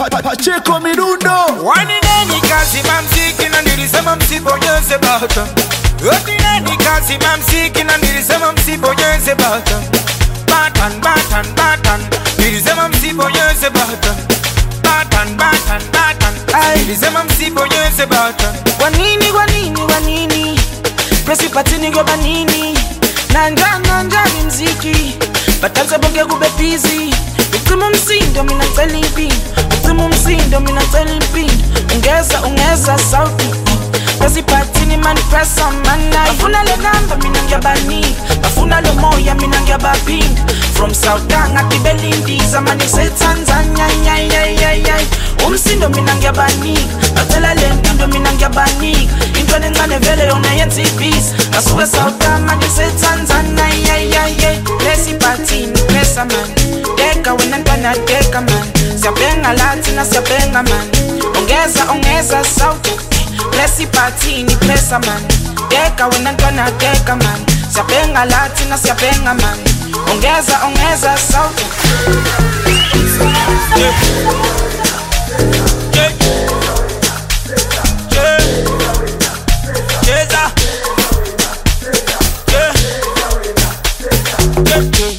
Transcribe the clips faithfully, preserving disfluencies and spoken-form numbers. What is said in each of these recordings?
Pacheco Mirundo. Wanini kazi mamziki na nilisema msibonyeze bata. Wanini kazi mamziki na nilisema msibonyeze bata. Batan, batan, batan, nilisema msibonyeze bata. Batan, batan, batan, nilisema msibonyeze bata. Wanini, wanini, wanini, presi patini goba nini. Nanja, nanja ni mziki, batanza bonge gube busy. Ukimu msindo mina telipi, ukimu msindo mina telipi. Ungeza, ungeza sauti, presi patini mani presa manai. Bafuna le namba minangia bani, bafuna le moya minangia babing. From Southern ati Belindi, zamani se Tanzania, yay, yay, yay, yay. Umsindo minangia bani, batela le ndindo minangia bani. Intwane ngane vele yona yensi peace. Asuwe Southern mani se Tanzania, yay, yay, yay. Presi patini, presa man. Deka wenantwana deka man. Siapenga latina, siapenga man. Ongeza, ongeza sauti. Presi patini, presa man. Deka wenantwana deka man. Siapenga latina, siapenga man. Ongeza, ongeza sauti. Yeah. Yeah. Yeah. Yeah. Yeah. Yeah.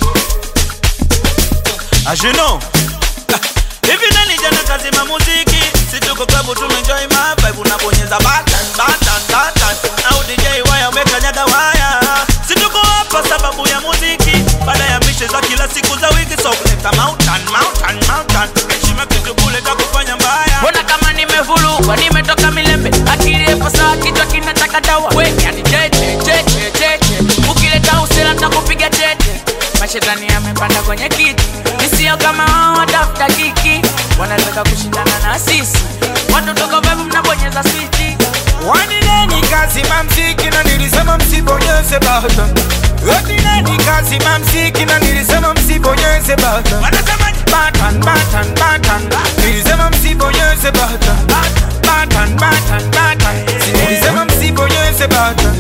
As you know, if you don't need kazi ma muziki, si tuko klabu tumenjoy my vibe, unabonyeza button, button, button. Au D J waya umekanyaga waya. Si tuko hapa sababu ya muziki, baada ya mishe za kila siku za wiki. So kuleta mountain, mountain, mountain. Heshima kitu kuleta kufanya mbaya. Mbona kama nimevulugwa, nimetoka milembe. Akili epo sawa kichwa kinataka dawa. We, yani cheche, cheche, cheche. Ukileta usela nitakupiga tete. Mashetani yamepanda kwenye kiti. Nisio kama wao watafuta kiki. Wanataka kushindana na sisi. Watu toko vibe mnabonyeza switchi. Wanini kazi mamziki na nilisema msibonyeze bata. Wanini kazi mamziki na nilisema msibonyeze bata. Batan, batan, batan, nilisema msibonyeze bata. Batan, batan, batan, nilisema msibonyeze bata.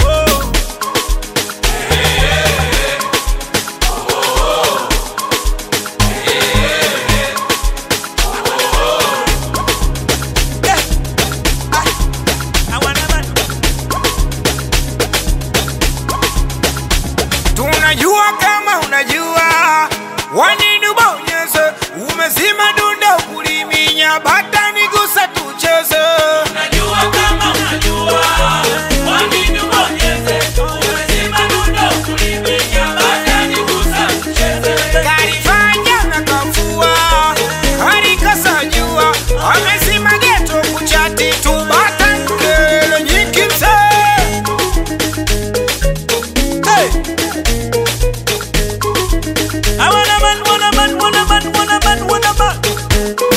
Tunajua kama unajua, wanini ubonyeze. Umezima dunda kuliminya, bata nigusa tucheze. Tunajua kama unajua, wanini ubonyeze. Umezima dunda kuliminya, bata nigusa tucheze. Karifanya na kafua, harika sajua. Amezima geto kuchati tu, bata nkele nyikimse. Hey! I wanna man, wanna man, wanna man, wanna man, wanna man.